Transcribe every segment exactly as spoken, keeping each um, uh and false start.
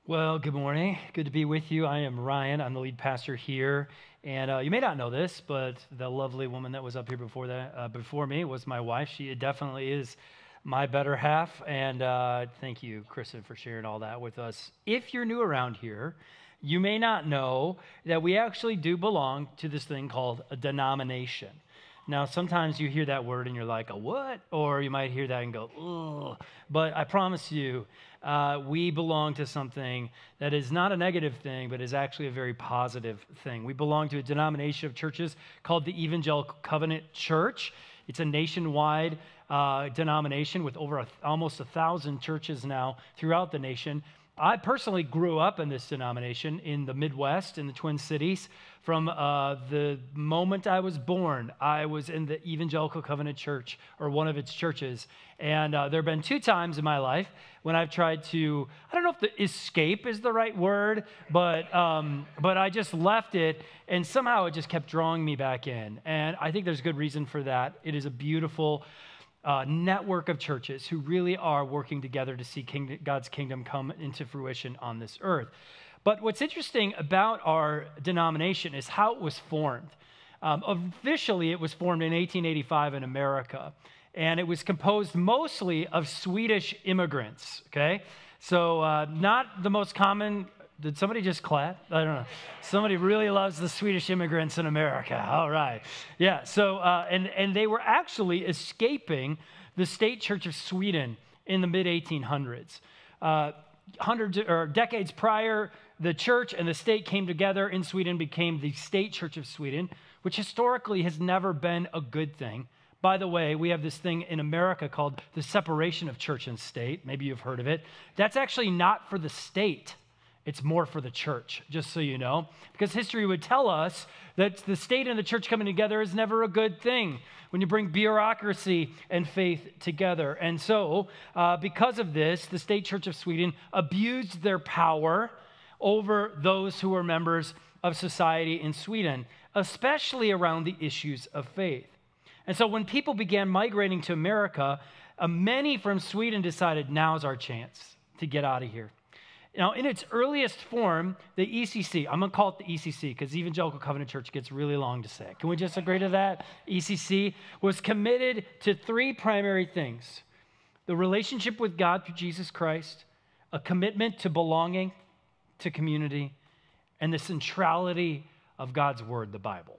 Well, good morning. Good to be with you. I am Ryan. I'm the lead pastor here, and uh, you may not know this, but the lovely woman that was up here before that, uh, before me, was my wife. She definitely is my better half, and uh, thank you, Kristen, for sharing all that with us. If you're new around here, you may not know that we actually do belong to this thing called a denomination. Now, sometimes you hear that word and you're like, a what? Or you might hear that and go, ugh. But I promise you, uh, we belong to something that is not a negative thing, but is actually a very positive thing. We belong to a denomination of churches called the Evangelical Covenant Church. It's a nationwide uh, denomination with over a, almost a thousand churches now throughout the nation. I personally grew up in this denomination in the Midwest, in the Twin Cities. From uh, the moment I was born, I was in the Evangelical Covenant Church, or one of its churches. And uh, there have been two times in my life when I've tried to, I don't know if the escape is the right word, but um, but I just left it, and somehow it just kept drawing me back in. And I think there's good reason for that. It is a beautiful Uh, network of churches who really are working together to see kingdom, God's kingdom come into fruition on this earth. But what's interesting about our denomination is how it was formed. Um, officially, it was formed in eighteen eighty-five in America, and it was composed mostly of Swedish immigrants, okay? So uh, not the most common. Did somebody just clap? I don't know. Somebody really loves the Swedish immigrants in America. All right. Yeah, so, uh, and, and they were actually escaping the state church of Sweden in the mid eighteen hundreds. Uh, hundreds or decades prior, the church and the state came together in Sweden, became the state church of Sweden, which historically has never been a good thing. By the way, we have this thing in America called the separation of church and state. Maybe you've heard of it. That's actually not for the state. It's more for the church, just so you know, because history would tell us that the state and the church coming together is never a good thing when you bring bureaucracy and faith together. And so, uh, because of this, the state church of Sweden abused their power over those who were members of society in Sweden, especially around the issues of faith. And so when people began migrating to America, uh, many from Sweden decided, now's our chance to get out of here. Now, in its earliest form, the E C C, I'm going to call it the E C C because Evangelical Covenant Church gets really long to say. Can we just agree to that? E C C was committed to three primary things: the relationship with God through Jesus Christ, a commitment to belonging to community, and the centrality of God's Word, the Bible.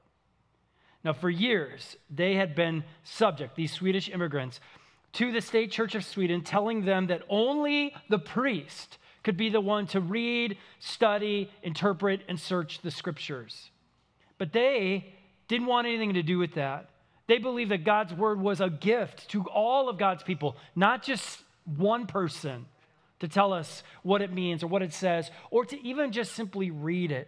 Now, for years, they had been subject, these Swedish immigrants, to the state church of Sweden, telling them that only the priest could be the one to read, study, interpret, and search the scriptures. But they didn't want anything to do with that. They believed that God's word was a gift to all of God's people, not just one person to tell us what it means or what it says, or to even just simply read it.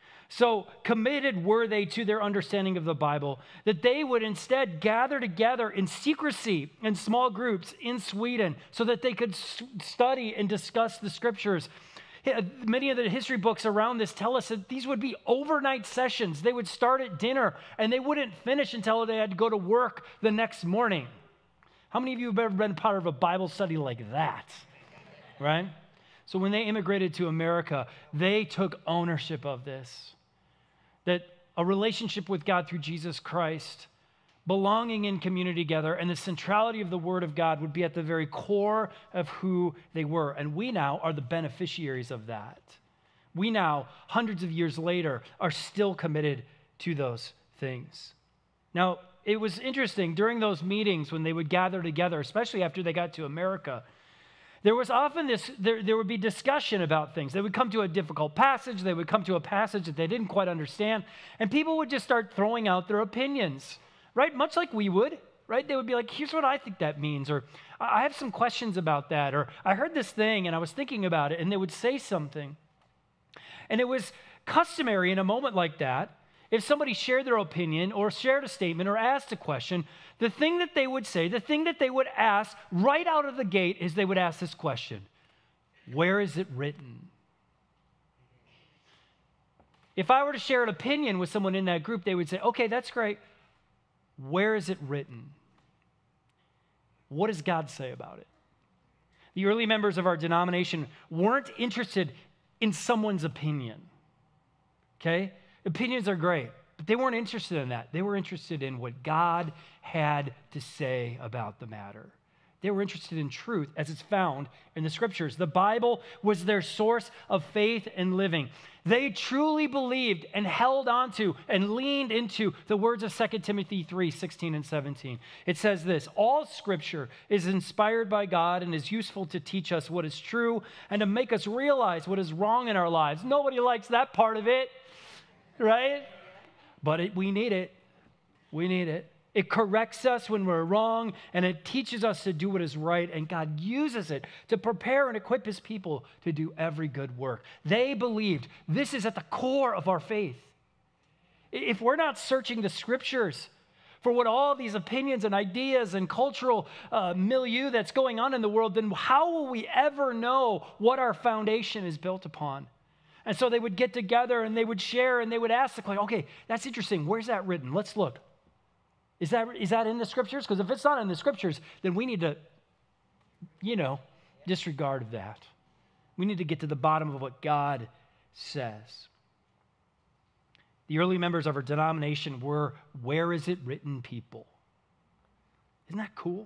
So committed were they to their understanding of the Bible that they would instead gather together in secrecy in small groups in Sweden so that they could study and discuss the scriptures. Many of the history books around this tell us that these would be overnight sessions. They would start at dinner and they wouldn't finish until they had to go to work the next morning. How many of you have ever been part of a Bible study like that? Right? So when they immigrated to America, they took ownership of this. That a relationship with God through Jesus Christ, belonging in community together, and the centrality of the Word of God would be at the very core of who they were. And we now are the beneficiaries of that. We now, hundreds of years later, are still committed to those things. Now, it was interesting, during those meetings when they would gather together, especially after they got to America, there was often this, there, there would be discussion about things. They would come to a difficult passage. They would come to a passage that they didn't quite understand. And people would just start throwing out their opinions, right? Much like we would, right? They would be like, here's what I think that means. Or I have some questions about that. Or I heard this thing and I was thinking about it. And they would say something. And it was customary in a moment like that, if somebody shared their opinion or shared a statement or asked a question, the thing that they would say, the thing that they would ask right out of the gate is they would ask this question: where is it written? If I were to share an opinion with someone in that group, they would say, okay, that's great. Where is it written? What does God say about it? The early members of our denomination weren't interested in someone's opinion, okay? Opinions are great, but they weren't interested in that. They were interested in what God had to say about the matter. They were interested in truth as it's found in the scriptures. The Bible was their source of faith and living. They truly believed and held onto and leaned into the words of Second Timothy three, sixteen and seventeen. It says this, all scripture is inspired by God and is useful to teach us what is true and to make us realize what is wrong in our lives. Nobody likes that part of it, right? But it, we need it. We need it. It corrects us when we're wrong, and it teaches us to do what is right, and God uses it to prepare and equip his people to do every good work. They believed this is at the core of our faith. If we're not searching the scriptures for what all these opinions and ideas and cultural uh, milieu that's going on in the world, then how will we ever know what our foundation is built upon? And so they would get together and they would share and they would ask the question, okay, that's interesting. Where's that written? Let's look. Is that, is that in the scriptures? Because if it's not in the scriptures, then we need to, you know, disregard that. We need to get to the bottom of what God says. The early members of our denomination were, where is it written people? Isn't that cool?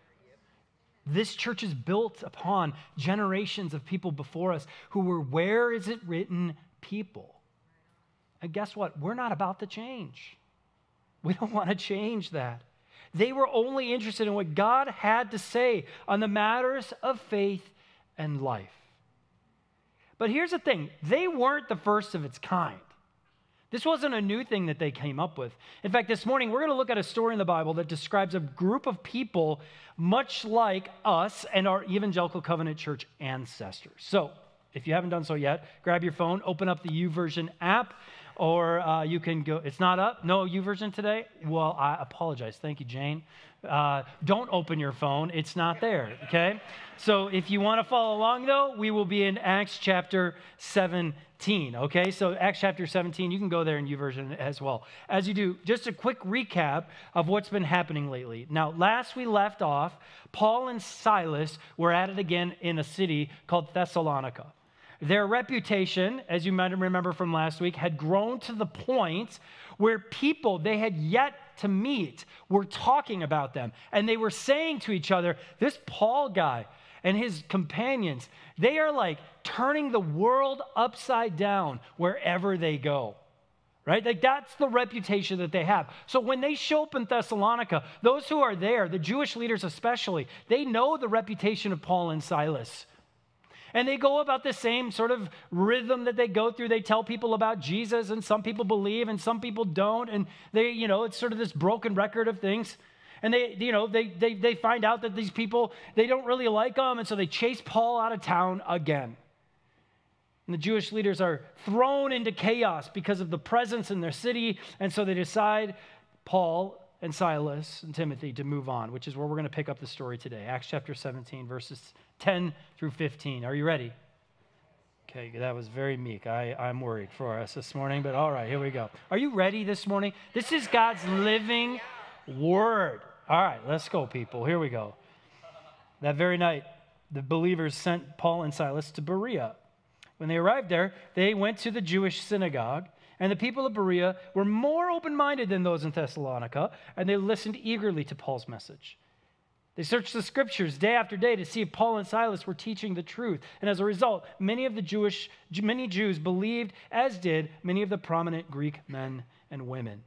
This church is built upon generations of people before us who were, where is it written people? And guess what? We're not about to change. We don't want to change that. They were only interested in what God had to say on the matters of faith and life. But here's the thing. They weren't the first of its kind. This wasn't a new thing that they came up with. In fact, this morning, we're going to look at a story in the Bible that describes a group of people much like us and our Evangelical Covenant Church ancestors. So, if you haven't done so yet, grab your phone, open up the YouVersion app, or uh, you can go, it's not up? No YouVersion today? Well, I apologize. Thank you, Jane. Uh, don't open your phone. It's not there, okay? So if you want to follow along, though, we will be in Acts chapter seventeen, okay? So Acts chapter seventeen, you can go there in YouVersion as well. As you do, just a quick recap of what's been happening lately. Now, last we left off, Paul and Silas were at it again in a city called Thessalonica. Their reputation, as you might remember from last week, had grown to the point where people they had yet to meet were talking about them. And they were saying to each other, this Paul guy and his companions, they are like turning the world upside down wherever they go. Right? Like that's the reputation that they have. So when they show up in Thessalonica, those who are there, the Jewish leaders especially, they know the reputation of Paul and Silas. And they go about the same sort of rhythm that they go through. They tell people about Jesus, and some people believe, and some people don't. And they, you know, it's sort of this broken record of things. And they, you know, they they they find out that these people, they don't really like them, and so they chase Paul out of town again. And the Jewish leaders are thrown into chaos because of the presence in their city, and so they decide, Paul and Silas and Timothy, to move on, which is where we're going to pick up the story today. Acts chapter seventeen, verses ten through fifteen. Are you ready? Okay, that was very meek. I, I'm worried for us this morning, but all right, here we go. Are you ready this morning? This is God's living word. All right, let's go, people. Here we go. That very night, the believers sent Paul and Silas to Berea. When they arrived there, they went to the Jewish synagogue, and the people of Berea were more open-minded than those in Thessalonica, and they listened eagerly to Paul's message. They searched the scriptures day after day to see if Paul and Silas were teaching the truth. And as a result, many of the Jewish, many Jews believed, as did many of the prominent Greek men and women.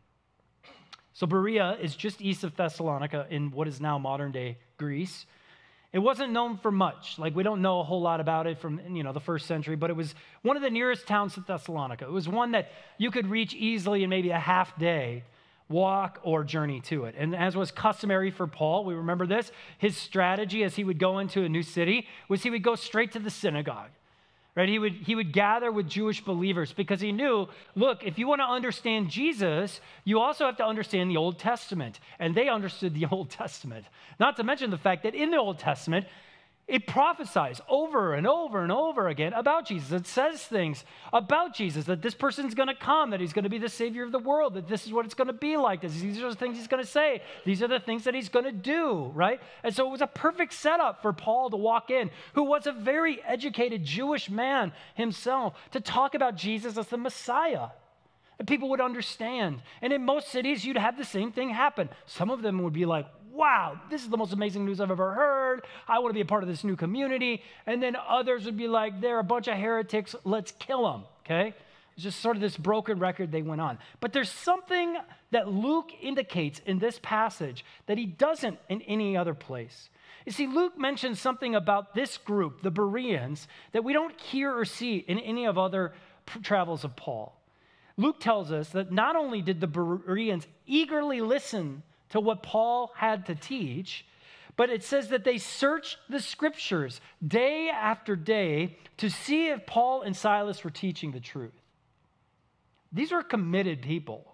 So Berea is just east of Thessalonica in what is now modern-day Greece. It wasn't known for much. Like, we don't know a whole lot about it from, you know, the first century, but it was one of the nearest towns to Thessalonica. It was one that you could reach easily in maybe a half day walk or journey to it. And as was customary for Paul, we remember this, his strategy as he would go into a new city was he would go straight to the synagogue. Right? He would, he would gather with Jewish believers because he knew, look, if you want to understand Jesus, you also have to understand the Old Testament. And they understood the Old Testament. Not to mention the fact that in the Old Testament, It prophesies over and over and over again about Jesus. It says things about Jesus, that this person's going to come, that he's going to be the Savior of the world, that this is what it's going to be like. These are the things he's going to say. These are the things that he's going to do, right? And so it was a perfect setup for Paul to walk in, who was a very educated Jewish man himself, to talk about Jesus as the Messiah. And people would understand. And in most cities, you'd have the same thing happen. Some of them would be like, wow, this is the most amazing news I've ever heard. I want to be a part of this new community. And then others would be like, they're a bunch of heretics. Let's kill them, okay? It's just sort of this broken record they went on. But there's something that Luke indicates in this passage that he doesn't in any other place. You see, Luke mentions something about this group, the Bereans, that we don't hear or see in any of other travels of Paul. Luke tells us that not only did the Bereans eagerly listen to what Paul had to teach, but it says that they searched the scriptures day after day to see if Paul and Silas were teaching the truth. These were committed people.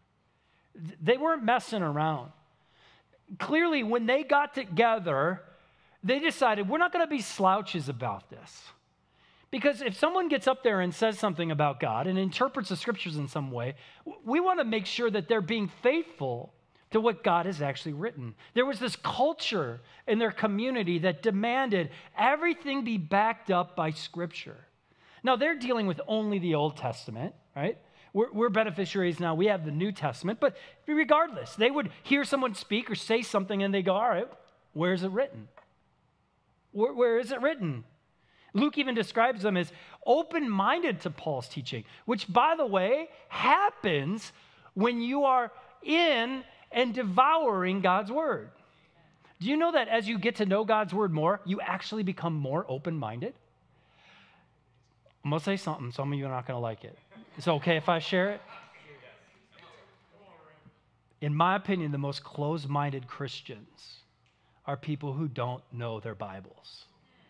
They weren't messing around. Clearly, when they got together, they decided, we're not going to be slouches about this. Because if someone gets up there and says something about God and interprets the scriptures in some way, we want to make sure that they're being faithful to what God has actually written. There was this culture in their community that demanded everything be backed up by Scripture. Now, they're dealing with only the Old Testament, right? We're, we're beneficiaries now. We have the New Testament. But regardless, they would hear someone speak or say something and they go, all right, where is it written? Where, where is it written? Luke even describes them as open-minded to Paul's teaching, which, by the way, happens when you are in and devouring God's word. Do you know that as you get to know God's word more, you actually become more open-minded? I'm going to say something. Some of you are not going to like it. Is it okay if I share it? In my opinion, the most closed-minded Christians are people who don't know their Bibles.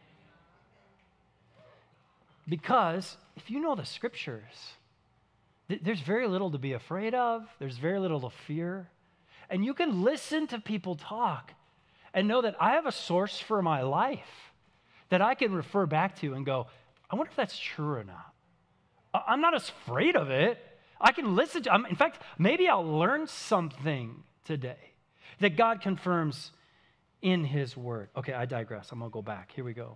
Because if you know the scriptures, th- there's very little to be afraid of. There's very little to fear. And you can listen to people talk and know that I have a source for my life that I can refer back to and go, I wonder if that's true or not. I'm not afraid of it. I can listen to, in fact, maybe I'll learn something today that God confirms in his word. Okay, I digress. I'm going to go back. Here we go.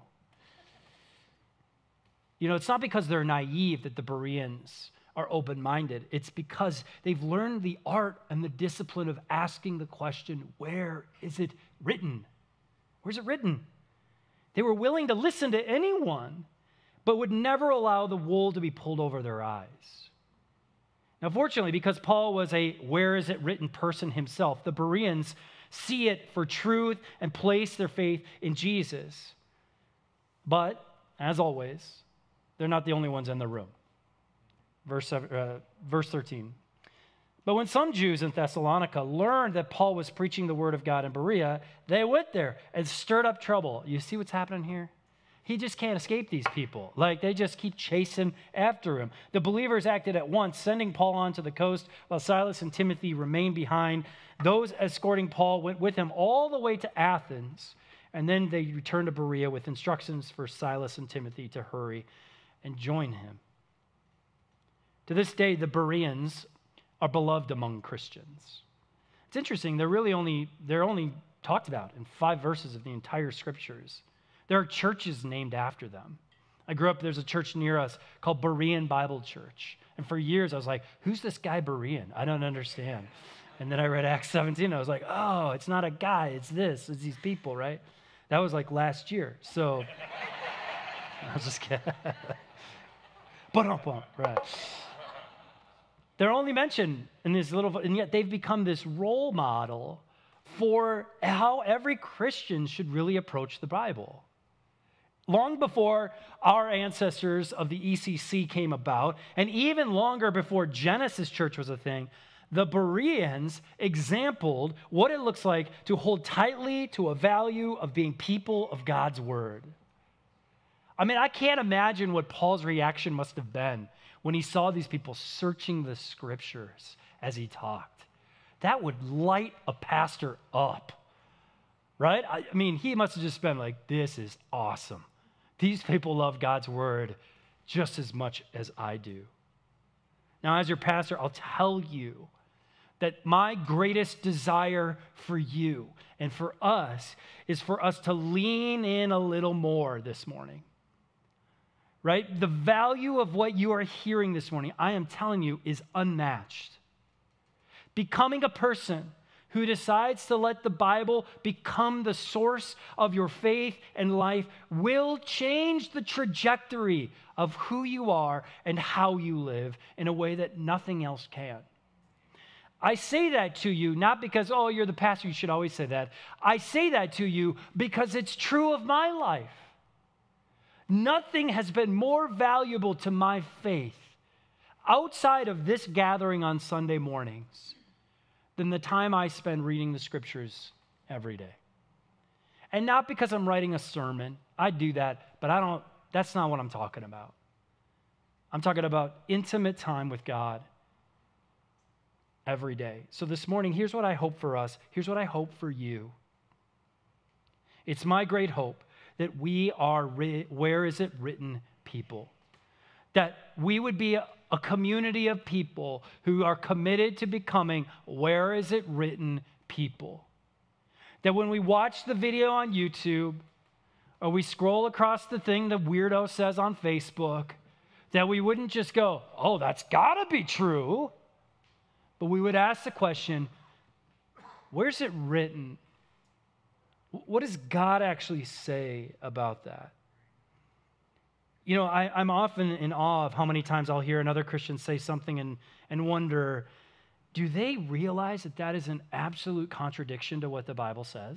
You know, it's not because they're naive that the Bereans are open-minded. It's because they've learned the art and the discipline of asking the question, where is it written? Where's it written? They were willing to listen to anyone, but would never allow the wool to be pulled over their eyes. Now, fortunately, because Paul was a where is it written person himself, the Bereans see it for truth and place their faith in Jesus. But, as always, they're not the only ones in the room. Verse, uh, verse thirteen. But when some Jews in Thessalonica learned that Paul was preaching the word of God in Berea, they went there and stirred up trouble. You see what's happening here? He just can't escape these people. Like, they just keep chasing after him. The believers acted at once, sending Paul onto the coast while Silas and Timothy remained behind. Those escorting Paul went with him all the way to Athens, and then they returned to Berea with instructions for Silas and Timothy to hurry and join him. To this day, the Bereans are beloved among Christians. It's interesting, they're really only, they're only talked about in five verses of the entire scriptures. There are churches named after them. I grew up, there's a church near us called Berean Bible Church. And for years, I was like, who's this guy Berean? I don't understand. And then I read Acts seventeen, and I was like, oh, it's not a guy, it's this, it's these people, right? That was like last year. So, I was just kidding. But right. They're only mentioned in this little, and yet they've become this role model for how every Christian should really approach the Bible. Long before our ancestors of the E C C came about, and even longer before Genesis Church was a thing, the Bereans exampled what it looks like to hold tightly to a value of being people of God's word. I mean, I can't imagine what Paul's reaction must have been when he saw these people searching the scriptures as he talked. That would light a pastor up. right? I, I mean, he must have just been like, this is awesome. These people love God's word just as much as I do. Now, as your pastor, I'll tell you that my greatest desire for you and for us is for us to lean in a little more this morning, right? The value of what you are hearing this morning, I am telling you, is unmatched. Becoming a person who decides to let the Bible become the source of your faith and life will change the trajectory of who you are and how you live in a way that nothing else can. I say that to you not because, oh, you're the pastor, you should always say that. I say that to you because it's true of my life. Nothing has been more valuable to my faith outside of this gathering on Sunday mornings than the time I spend reading the scriptures every day. And not because I'm writing a sermon. I do that, but I don't, that's not what I'm talking about. I'm talking about intimate time with God every day. So this morning, here's what I hope for us. Here's what I hope for you. It's my great hope that we are, where is it written, people. That we would be a, a community of people who are committed to becoming, where is it written, people. That when we watch the video on YouTube, or we scroll across the thing the weirdo says on Facebook, that we wouldn't just go, oh, that's gotta be true. But we would ask the question, where's it written? What does God actually say about that? You know, I, I'm often in awe of how many times I'll hear another Christian say something and, and wonder, do they realize that that is an absolute contradiction to what the Bible says?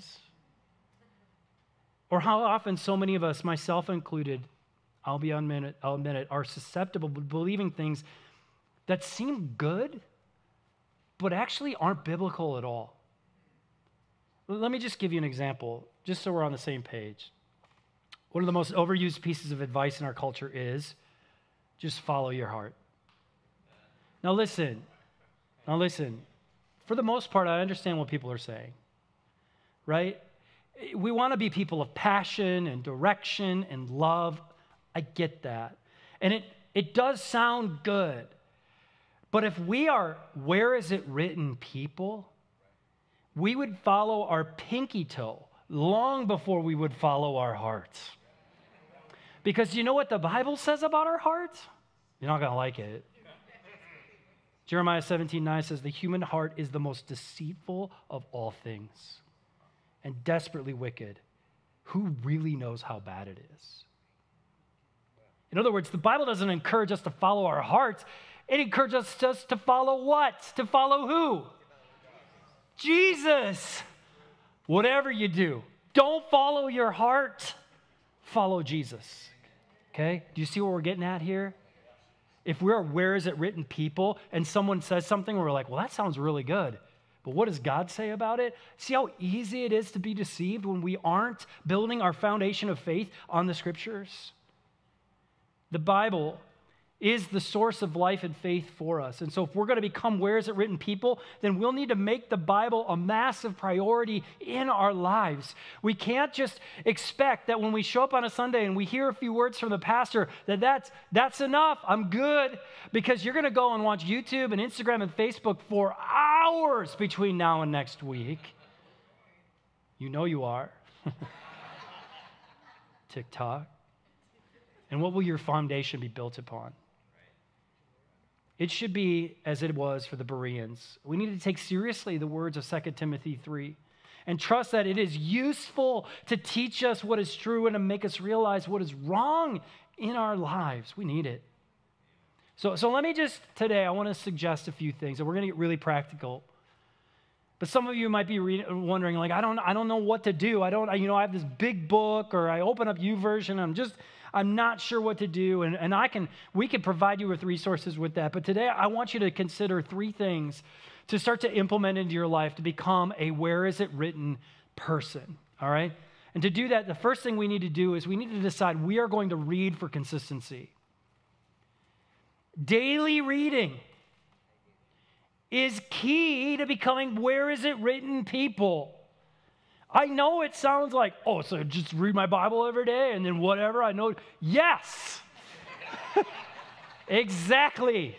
Or how often so many of us, myself included, I'll be on minute, I'll admit it, are susceptible to believing things that seem good, but actually aren't biblical at all. Let me just give you an example, just so we're on the same page. One of the most overused pieces of advice in our culture is just follow your heart. Now listen, now listen. For the most part, I understand what people are saying, right? We want to be people of passion and direction and love. I get that. And it, it does sound good. But if we are, where is it written, people, we would follow our pinky toe long before we would follow our hearts. Because you know what the Bible says about our hearts? You're not going to like it. Jeremiah seventeen nine says, the human heart is the most deceitful of all things and desperately wicked. Who really knows how bad it is? In other words, the Bible doesn't encourage us to follow our hearts. It encourages us just to follow what? To follow who? Jesus. Whatever you do, don't follow your heart. Follow Jesus. Okay? Do you see what we're getting at here? If we're where is it written people and someone says something, we're like, well, that sounds really good. But what does God say about it? See how easy it is to be deceived when we aren't building our foundation of faith on the scriptures? The Bible is the source of life and faith for us. And so if we're going to become where is it written people, then we'll need to make the Bible a massive priority in our lives. We can't just expect that when we show up on a Sunday and we hear a few words from the pastor, that that's, that's enough, I'm good, because you're going to go and watch YouTube and Instagram and Facebook for hours between now and next week. You know you are. TikTok. And what will your foundation be built upon? It should be as it was for the Bereans. We need to take seriously the words of Second Timothy three and trust that it is useful to teach us what is true and to make us realize what is wrong in our lives. We need it. So, so let me just, today, I want to suggest a few things, and we're going to get really practical. But some of you might be re- wondering, like, I don't, I don't know what to do. I don't, I, you know, I have this big book, or I open up YouVersion, I'm just... I'm not sure what to do, and, and I can, we can provide you with resources with that. But today, I want you to consider three things to start to implement into your life to become a where is it written person, all right? And to do that, the first thing we need to do is we need to decide we are going to read for consistency. Daily reading is key to becoming where is it written people. I know it sounds like, oh, so just read my Bible every day and then whatever I know. Yes. Exactly.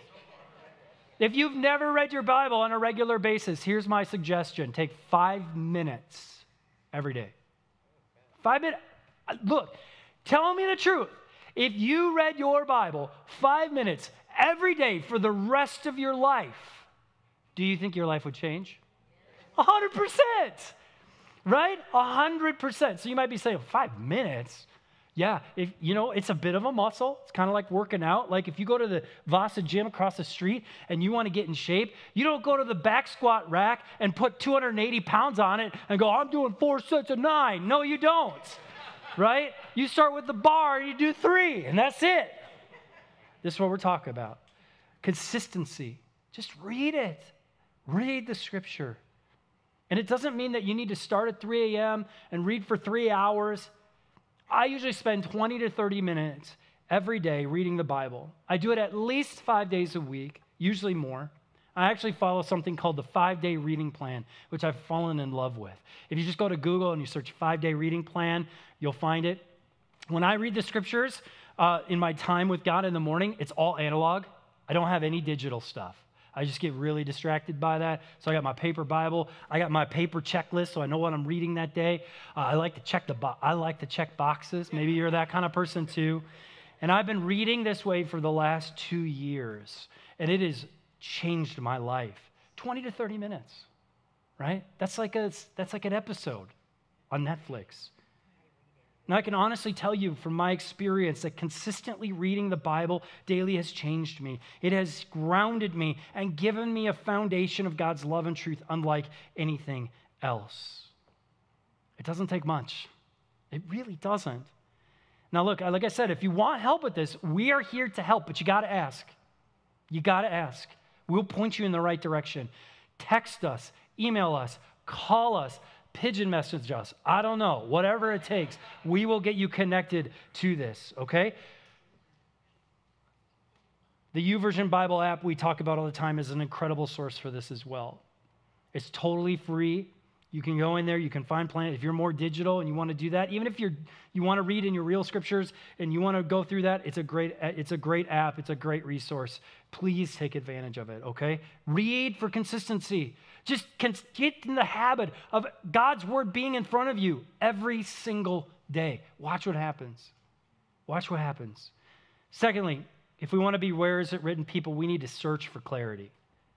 If you've never read your Bible on a regular basis, here's my suggestion. Take five minutes every day. Five minutes. Look, tell me the truth. If you read your Bible five minutes every day for the rest of your life, do you think your life would change? A hundred percent. Right? A hundred percent. So you might be saying, five minutes? Yeah, if you know, it's a bit of a muscle. It's kind of like working out. Like if you go to the Vasa gym across the street and you want to get in shape, you don't go to the back squat rack and put two hundred eighty pounds on it and go, I'm doing four sets of nine. No, you don't. Right? You start with the bar and you do three, and that's it. This is what we're talking about. Consistency. Just read it. Read the scripture. And it doesn't mean that you need to start at three a.m. and read for three hours. I usually spend twenty to thirty minutes every day reading the Bible. I do it at least five days a week, usually more. I actually follow something called the five-day reading plan, which I've fallen in love with. If you just go to Google and you search five-day reading plan, you'll find it. When I read the scriptures uh, in my time with God in the morning, it's all analog. I don't have any digital stuff. I just get really distracted by that. So I got my paper Bible. I got my paper checklist, so I know what I'm reading that day. Uh, I like to check the bo- I like to check boxes. Maybe you're that kind of person too. And I've been reading this way for the last two years, and it has changed my life. twenty to thirty minutes, right? That's like a that's like an episode on Netflix. And I can honestly tell you from my experience that consistently reading the Bible daily has changed me. It has grounded me and given me a foundation of God's love and truth unlike anything else. It doesn't take much. It really doesn't. Now look, like I said, if you want help with this, we are here to help, but you got to ask. You got to ask. We'll point you in the right direction. Text us, email us, call us, pigeon message us. I don't know. Whatever it takes, we will get you connected to this, okay? The YouVersion Bible app we talk about all the time is an incredible source for this as well. It's totally free. You can go in there. You can find plan. If you're more digital and you want to do that, even if you're you want to read in your real scriptures and you want to go through that, it's a great it's a great app. It's a great resource. Please take advantage of it. Okay, read for consistency. Just get in the habit of God's word being in front of you every single day. Watch what happens. Watch what happens. Secondly, if we want to be where is it written people, we need to search for clarity.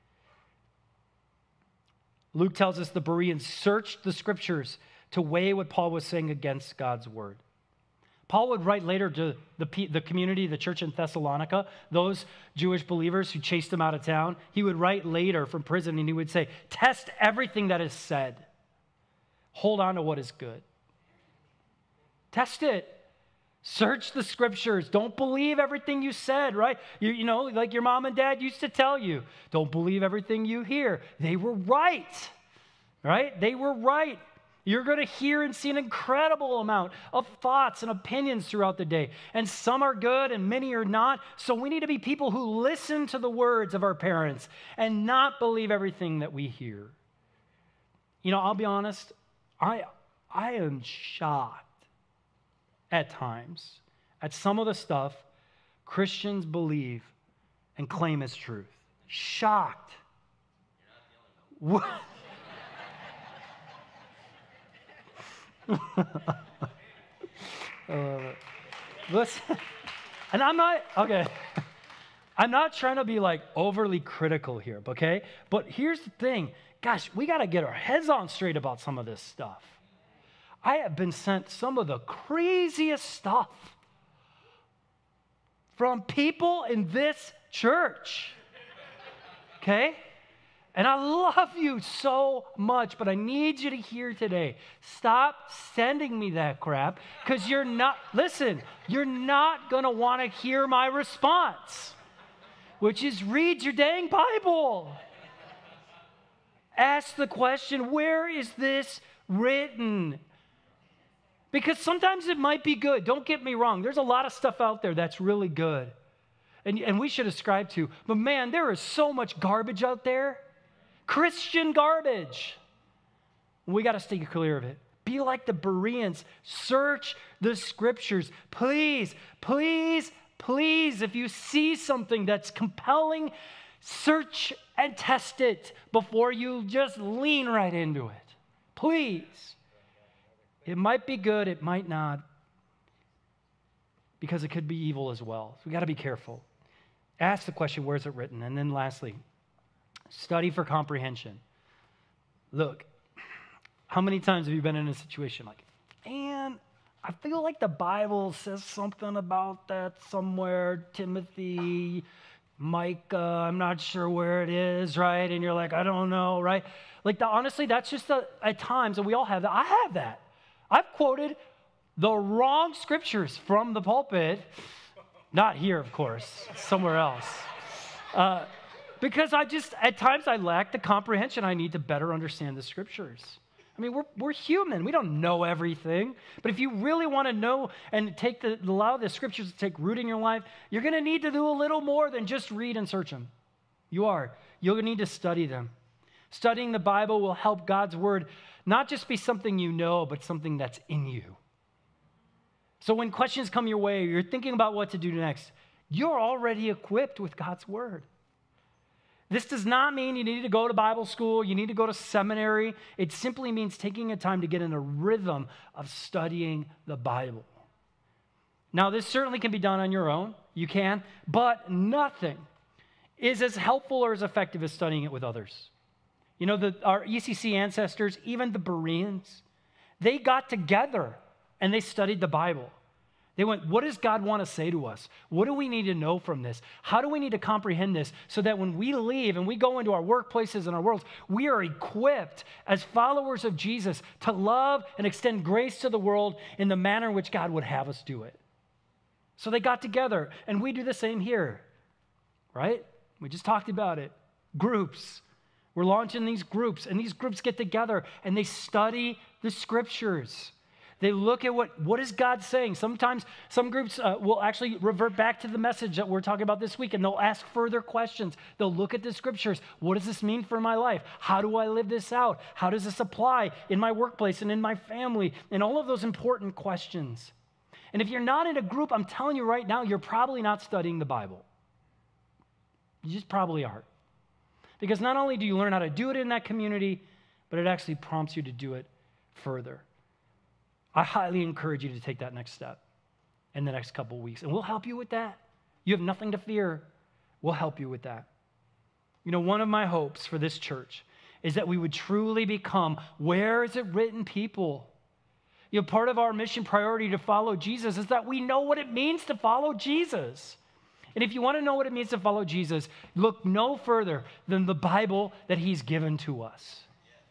Luke tells us the Bereans searched the scriptures to weigh what Paul was saying against God's word. Paul would write later to the, the community, the church in Thessalonica, those Jewish believers who chased him out of town. He would write later from prison and he would say, test everything that is said. Hold on to what is good. Test it. Search the scriptures. Don't believe everything you said, right? You, you know, like your mom and dad used to tell you, don't believe everything you hear. They were right, right? They were right. You're going to hear and see an incredible amount of thoughts and opinions throughout the day. And some are good and many are not. So we need to be people who listen to the words of our parents and not believe everything that we hear. You know, I'll be honest, I I am shocked at times at some of the stuff Christians believe and claim as truth. Shocked. What? uh, listen, and I'm not, okay, I'm not trying to be like overly critical here, okay? But here's the thing, gosh, we got to get our heads on straight about some of this stuff. I have been sent some of the craziest stuff from people in this church, okay? And I love you so much, but I need you to hear today. Stop sending me that crap because you're not, listen, you're not going to want to hear my response, which is read your dang Bible. Ask the question, where is this written? Because sometimes it might be good. Don't get me wrong. There's a lot of stuff out there that's really good. And, and we should ascribe to. But man, there is so much garbage out there. Christian garbage. We got to stay clear of it. Be like the Bereans. Search the scriptures. Please, please, please, if you see something that's compelling, search and test it before you just lean right into it. Please. It might be good, it might not, because it could be evil as well. So we got to be careful. Ask the question, where is it written? And then lastly, study for comprehension. Look, how many times have you been in a situation like, man, I feel like the Bible says something about that somewhere, Timothy, Micah, I'm not sure where it is, right? And you're like, I don't know, right? Like, the, honestly, that's just the, at times, and we all have that. I have that. I've quoted the wrong scriptures from the pulpit, not here, of course, somewhere else. Uh, because I just, at times, I lack the comprehension I need to better understand the scriptures. I mean, we're, we're human. We don't know everything. But if you really want to know and take the, allow the scriptures to take root in your life, you're going to need to do a little more than just read and search them. You are. You'll need to study them. Studying the Bible will help God's word not just be something you know, but something that's in you. So when questions come your way, you're thinking about what to do next, you're already equipped with God's word. This does not mean you need to go to Bible school, you need to go to seminary. It simply means taking a time to get in a rhythm of studying the Bible. Now, this certainly can be done on your own. You can, but nothing is as helpful or as effective as studying it with others. You know, the, our E C C ancestors, even the Bereans, they got together and they studied the Bible. They went, what does God want to say to us? What do we need to know from this? How do we need to comprehend this so that when we leave and we go into our workplaces and our worlds, we are equipped as followers of Jesus to love and extend grace to the world in the manner in which God would have us do it. So they got together, and we do the same here, right? We just talked about it. Groups. We're launching these groups, and these groups get together, and they study the scriptures. They look at what, what is God saying. Sometimes some groups uh, will actually revert back to the message that we're talking about this week, and they'll ask further questions. They'll look at the scriptures. What does this mean for my life? How do I live this out? How does this apply in my workplace and in my family? And all of those important questions. And if you're not in a group, I'm telling you right now, you're probably not studying the Bible. You just probably aren't. Because not only do you learn how to do it in that community, but it actually prompts you to do it further. I highly encourage you to take that next step in the next couple of weeks, and we'll help you with that. You have nothing to fear. We'll help you with that. You know, one of my hopes for this church is that we would truly become, where is it written, people? You know, part of our mission priority to follow Jesus is that we know what it means to follow Jesus. And if you want to know what it means to follow Jesus, look no further than the Bible that he's given to us.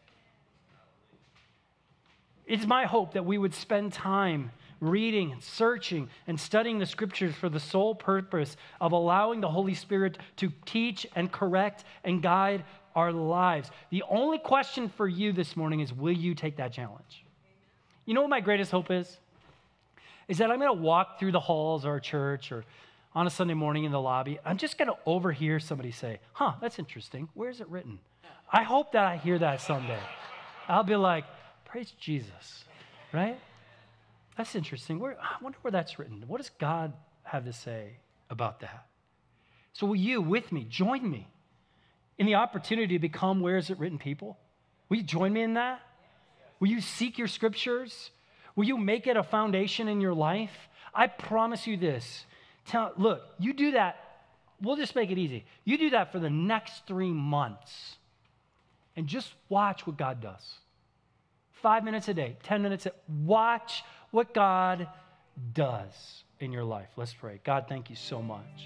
It's my hope that we would spend time reading, searching, and studying the scriptures for the sole purpose of allowing the Holy Spirit to teach and correct and guide our lives. The only question for you this morning is, will you take that challenge? You know what my greatest hope is? Is that I'm going to walk through the halls of our church or on a Sunday morning in the lobby. I'm just going to overhear somebody say, huh, that's interesting. Where is it written? I hope that I hear that someday. I'll be like, praise Jesus, right? That's interesting. Where, I wonder where that's written. What does God have to say about that? So will you, with me, join me in the opportunity to become where is it written people? Will you join me in that? Will you seek your scriptures? Will you make it a foundation in your life? I promise you this. Tell, look, you do that. We'll just make it easy. You do that for the next three months and just watch what God does. Five minutes a day, ten minutes a day. Watch what God does in your life. Let's pray. God, thank you so much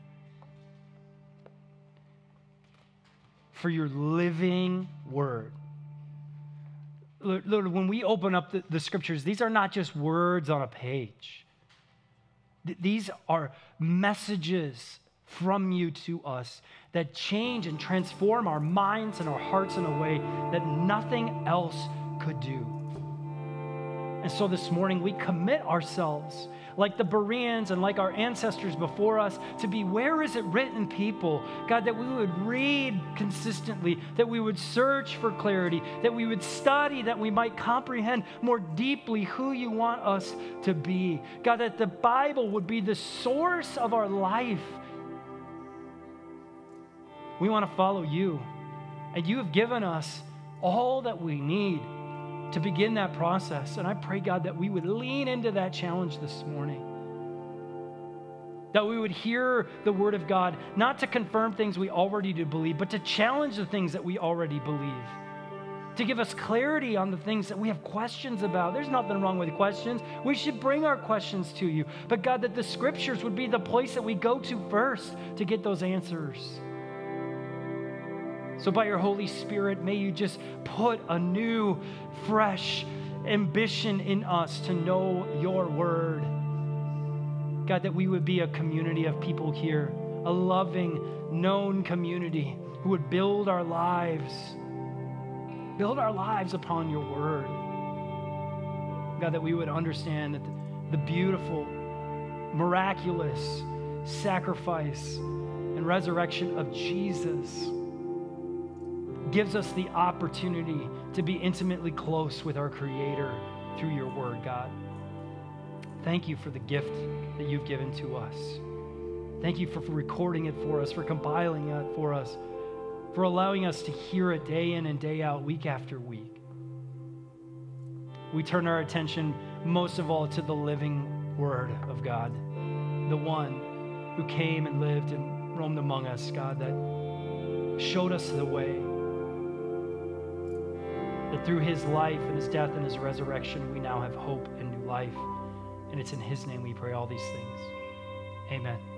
for your living word. Lord, when we open up the, the scriptures, these are not just words on a page. Th- these are messages from you to us that change and transform our minds and our hearts in a way that nothing else could do. And so this morning we commit ourselves, like the Bereans and like our ancestors before us, to be where is it written people. God, that we would read consistently, that we would search for clarity, that we would study, that we might comprehend more deeply who you want us to be. God, that the Bible would be the source of our life. We want to follow you, and you have given us all that we need to begin that process. And I pray, God, that we would lean into that challenge this morning. That we would hear the word of God, not to confirm things we already do believe, but to challenge the things that we already believe. To give us clarity on the things that we have questions about. There's nothing wrong with questions. We should bring our questions to you. But God, that the scriptures would be the place that we go to first to get those answers. So by your Holy Spirit, may you just put a new, fresh ambition in us to know your word. God, that we would be a community of people here, a loving, known community who would build our lives, build our lives upon your word. God, that we would understand that the beautiful, miraculous sacrifice and resurrection of Jesus gives us the opportunity to be intimately close with our Creator through your word, God. Thank you for the gift that you've given to us. Thank you for, for recording it for us, for compiling it for us, for allowing us to hear it day in and day out, week after week. We turn our attention most of all to the living word of God, the one who came and lived and roamed among us, God, that showed us the way. That through his life and his death and his resurrection, we now have hope and new life. And it's in his name we pray all these things. Amen.